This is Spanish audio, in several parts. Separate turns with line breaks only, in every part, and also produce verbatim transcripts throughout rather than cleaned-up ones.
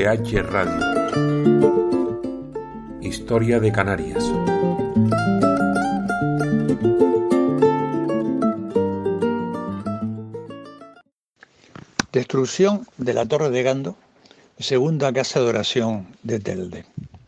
T H Radio. Historia de Canarias.
Destrucción de la Torre de Gando, segunda casa de oración de Telde.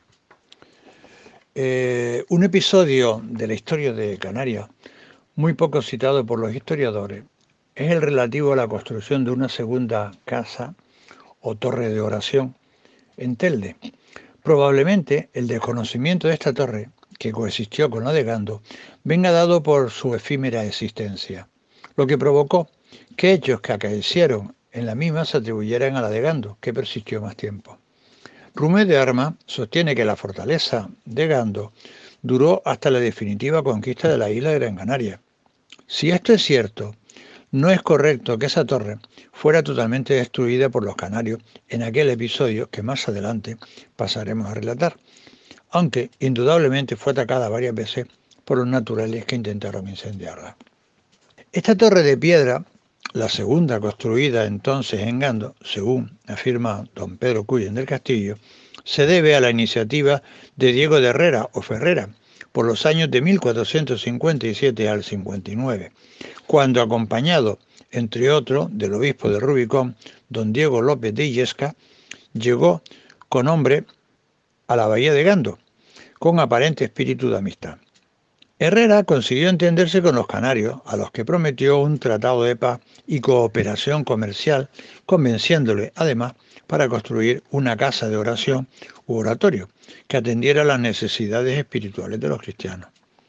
Eh, un episodio de la historia de Canarias, muy poco citado por los historiadores, es el relativo a la construcción de una segunda casa o torre de oración en Telde. Probablemente el desconocimiento de esta torre, que coexistió con la de Gando, venga dado por su efímera existencia, lo que provocó que hechos que acaecieron en la misma se atribuyeran a la de Gando, que persistió más tiempo. Rumé de Armas sostiene que la fortaleza de Gando duró hasta la definitiva conquista de la isla de Gran Canaria. Si esto es cierto, no es correcto que esa torre fuera totalmente destruida por los canarios en aquel episodio que más adelante pasaremos a relatar, aunque indudablemente fue atacada varias veces por los naturales que intentaron incendiarla. Esta torre de piedra, la segunda construida entonces en Gando, según afirma don Pedro Cullen del Castillo, se debe a la iniciativa de Diego de Herrera o Ferrera por los años de mil cuatrocientos cincuenta y siete al cincuenta y nueve, cuando acompañado, entre otros, del obispo de Rubicón, don Diego López de Illesca, llegó con hombre a la bahía de Gando, con aparente espíritu de amistad. Herrera consiguió entenderse con los canarios, a los que prometió un tratado de paz y cooperación comercial, convenciéndole, además, para construir una casa de oración u oratorio que atendiera las necesidades espirituales de los cristianos.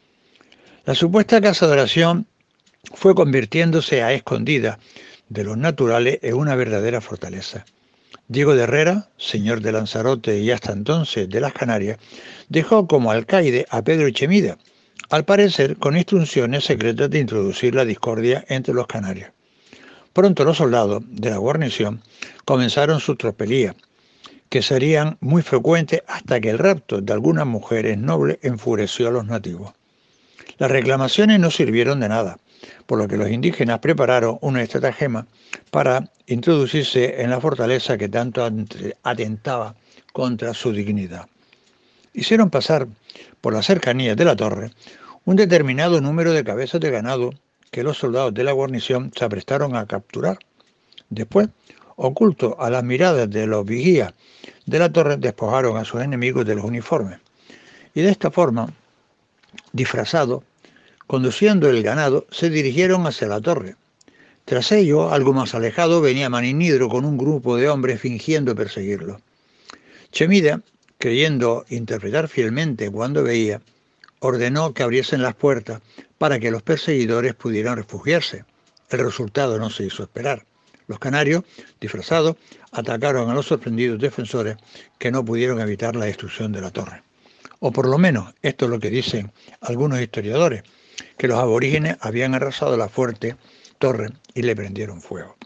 La supuesta casa de oración fue convirtiéndose a escondidas de los naturales en una verdadera fortaleza. Diego de Herrera, señor de Lanzarote y hasta entonces de las Canarias, dejó como alcaide a Pedro Echemida, al parecer con instrucciones secretas de introducir la discordia entre los canarios. Pronto los soldados de la guarnición comenzaron sus tropelías, que serían muy frecuentes hasta que el rapto de algunas mujeres nobles enfureció a los nativos. Las reclamaciones no sirvieron de nada, por lo que los indígenas prepararon una estratagema para introducirse en la fortaleza que tanto atentaba contra su dignidad. Hicieron pasar por las cercanías de la torre un determinado número de cabezas de ganado que los soldados de la guarnición se aprestaron a capturar. Después, oculto a las miradas de los vigías de la torre, despojaron a sus enemigos de los uniformes. Y de esta forma, disfrazados, conduciendo el ganado, se dirigieron hacia la torre. Tras ello, algo más alejado, venía Maninidro con un grupo de hombres fingiendo perseguirlo. Chemida, creyendo interpretar fielmente cuando veía, ordenó que abriesen las puertas para que los perseguidores pudieran refugiarse. El resultado no se hizo esperar. Los canarios, disfrazados, atacaron a los sorprendidos defensores que no pudieron evitar la destrucción de la torre. O por lo menos, esto es lo que dicen algunos historiadores, que los aborígenes habían arrasado la fuerte torre y le prendieron fuego.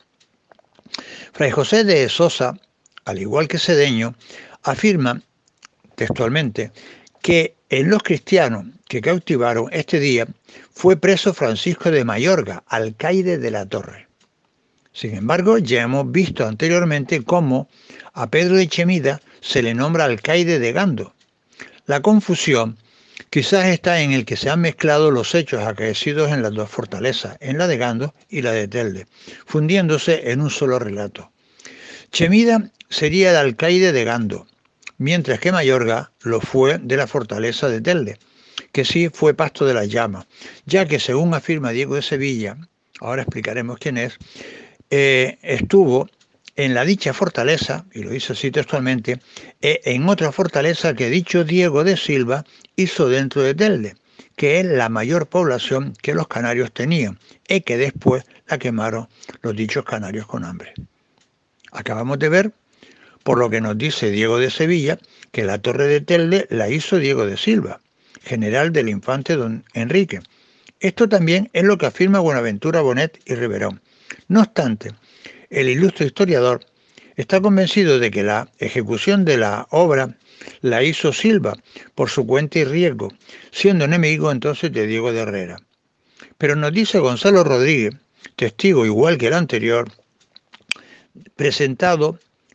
Fray José de Sosa, al igual que Cedeño, afirma textualmente que en los cristianos que cautivaron este día fue preso Francisco de Mayorga, alcaide de la torre. Sin embargo, ya hemos visto anteriormente cómo a Pedro de Echemida se le nombra alcaide de Gando. La confusión quizás está en el que se han mezclado los hechos acaecidos en las dos fortalezas, en la de Gando y la de Telde, fundiéndose en un solo relato. Chemida sería el alcaide de Gando, mientras que Mayorga lo fue de la fortaleza de Telde, que sí fue pasto de las llamas, ya que según afirma Diego de Sevilla, ahora explicaremos quién es, eh, estuvo en la dicha fortaleza, y lo dice así textualmente, eh, en otra fortaleza que dicho Diego de Silva hizo dentro de Telde, que es la mayor población que los canarios tenían, y que después la quemaron los dichos canarios con hambre. Acabamos de ver, por lo que nos dice Diego de Sevilla, que la torre de Telde la hizo Diego de Silva, general del infante don Enrique. Esto también es lo que afirma Buenaventura Bonet y Riverón. No obstante, el ilustre historiador está convencido de que la ejecución de la obra la hizo Silva por su cuenta y riesgo, siendo enemigo entonces de Diego de Herrera. Pero nos dice Gonzalo Rodríguez, testigo igual que el anterior, presentado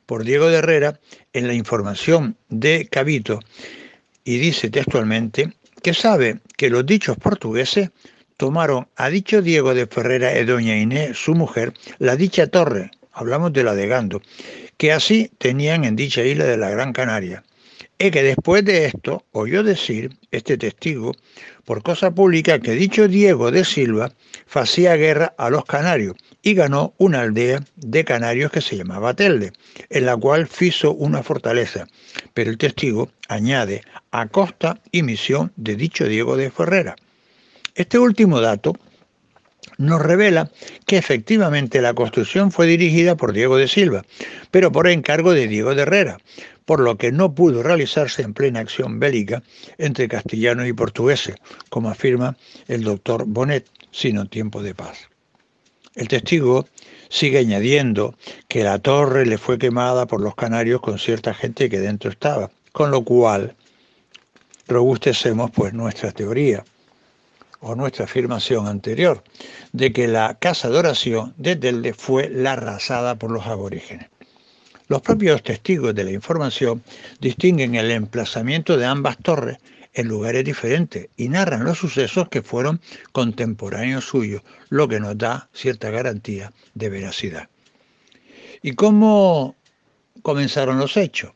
por Diego de Herrera en la información de Cavito, y dice textualmente que sabe que los dichos portugueses tomaron a dicho Diego de Ferrera y doña Inés, su mujer, la dicha torre, hablamos de la de Gando, que así tenían en dicha isla de la Gran Canaria. Es que después de esto oyó decir este testigo por cosa pública que dicho Diego de Silva hacía guerra a los canarios y ganó una aldea de canarios que se llamaba Telde, en la cual hizo una fortaleza, pero el testigo añade a costa y misión de dicho Diego de Ferrera. Este último dato nos revela que efectivamente la construcción fue dirigida por Diego de Silva, pero por encargo de Diego de Herrera, por lo que no pudo realizarse en plena acción bélica entre castellanos y portugueses, como afirma el doctor Bonet, sino en tiempo de paz. El testigo sigue añadiendo que la torre le fue quemada por los canarios con cierta gente que dentro estaba, con lo cual robustecemos pues nuestra teoría o nuestra afirmación anterior de que la casa de oración de Telde fue la arrasada por los aborígenes. Los propios testigos de la información distinguen el emplazamiento de ambas torres en lugares diferentes y narran los sucesos que fueron contemporáneos suyos, lo que nos da cierta garantía de veracidad. ¿Y cómo comenzaron los hechos?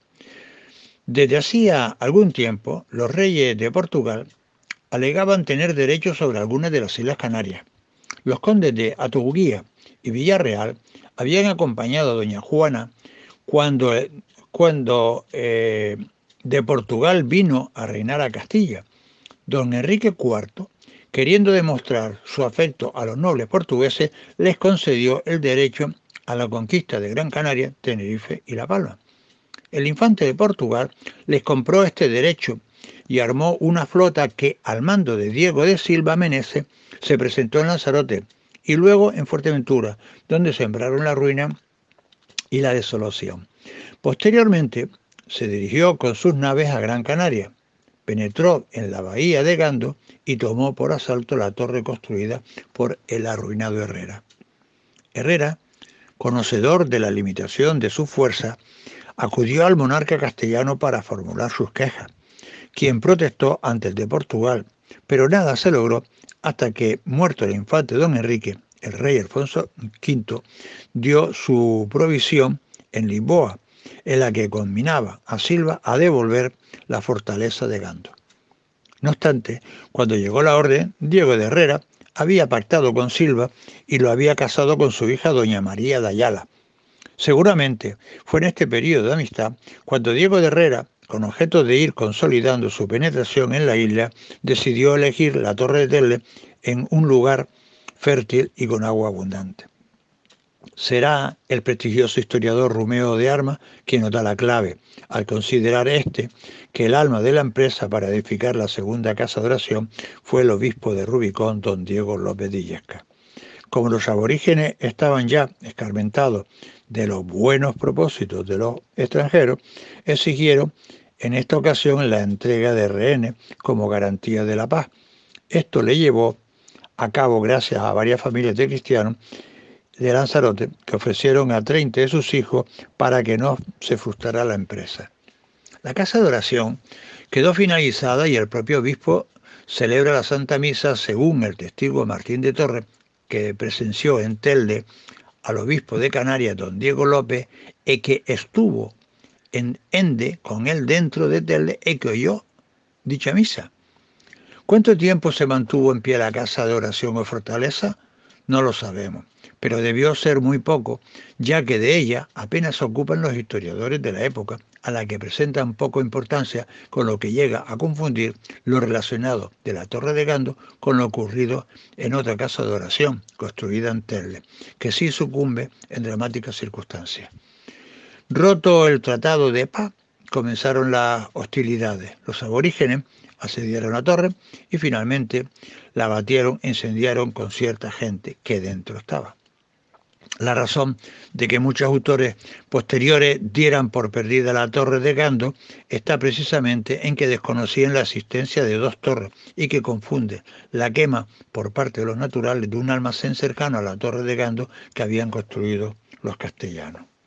Desde hacía algún tiempo, los reyes de Portugal alegaban tener derechos sobre algunas de las Islas Canarias. Los condes de Atuguía y Villarreal habían acompañado a doña Juana cuando, cuando eh, de Portugal vino a reinar a Castilla. Don Enrique cuarto, queriendo demostrar su afecto a los nobles portugueses, les concedió el derecho a la conquista de Gran Canaria, Tenerife y La Palma. El infante de Portugal les compró este derecho y armó una flota que, al mando de Diego de Silva Meneses, se presentó en Lanzarote y luego en Fuerteventura, donde sembraron la ruina y la desolación. Posteriormente, se dirigió con sus naves a Gran Canaria, penetró en la bahía de Gando y tomó por asalto la torre construida por el arruinado Herrera. Herrera, conocedor de la limitación de su fuerza, acudió al monarca castellano para formular sus quejas, quien protestó ante el de Portugal, pero nada se logró hasta que, muerto el infante don Enrique, el rey Alfonso quinto dio su provisión en Lisboa, en la que conminaba a Silva a devolver la fortaleza de Gando. No obstante, cuando llegó la orden, Diego de Herrera había pactado con Silva y lo había casado con su hija doña María de Ayala. Seguramente fue en este periodo de amistad cuando Diego de Herrera, con objeto de ir consolidando su penetración en la isla, decidió elegir la Torre de Telde en un lugar fértil y con agua abundante. Será el prestigioso historiador Rumeo de Armas quien nos da la clave, al considerar este que el alma de la empresa para edificar la segunda casa de oración fue el obispo de Rubicón, don Diego López de Illescas. Como los aborígenes estaban ya escarmentados de los buenos propósitos de los extranjeros, exigieron en esta ocasión la entrega de rehenes como garantía de la paz. Esto le llevó a cabo gracias a varias familias de cristianos de Lanzarote que ofrecieron a treinta de sus hijos para que no se frustrara la empresa. La casa de oración quedó finalizada y el propio obispo celebra la Santa Misa según el testigo Martín de Torres, que presenció en Telde al obispo de Canarias, don Diego López, y que estuvo en Ende con él dentro de Telde y que oyó dicha misa. ¿Cuánto tiempo se mantuvo en pie la casa de oración o fortaleza? No lo sabemos, pero debió ser muy poco, ya que de ella apenas ocupan los historiadores de la época, a la que presentan poca importancia, con lo que llega a confundir lo relacionado de la Torre de Gando con lo ocurrido en otra casa de oración, construida en Telde, que sí sucumbe en dramáticas circunstancias. Roto el tratado de paz, comenzaron las hostilidades. Los aborígenes asediaron la torre y finalmente la batieron e incendiaron con cierta gente que dentro estaba. La razón de que muchos autores posteriores dieran por perdida la torre de Gando está precisamente en que desconocían la existencia de dos torres y que confunde la quema por parte de los naturales de un almacén cercano a la torre de Gando que habían construido los castellanos.